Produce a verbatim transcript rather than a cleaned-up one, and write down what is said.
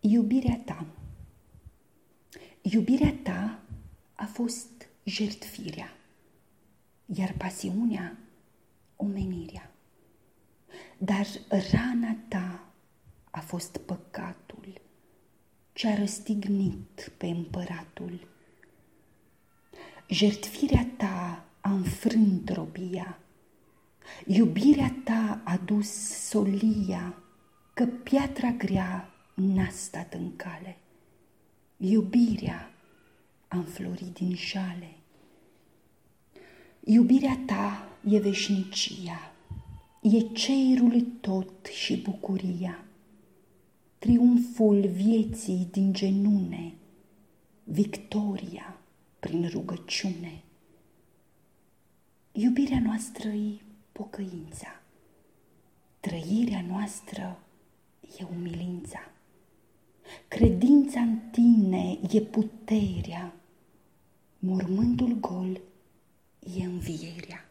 Iubirea ta. Iubirea ta a fost jertfirea, iar pasiunea omenirea. Dar rana ta a fost păcatul ce-a răstignit pe împăratul. Jertfirea ta a înfrânt robia, iubirea ta a dus solia, că piatra grea n-a stat în cale. Iubirea a înflorit din jale. Iubirea ta e veșnicia, e cerul tot și bucuria, triumful vieții din genune, victoria prin rugăciune. Iubirea noastră-i pocăința, trăirea noastră e umilința, credința în tine e puterea, mormântul gol e învierea.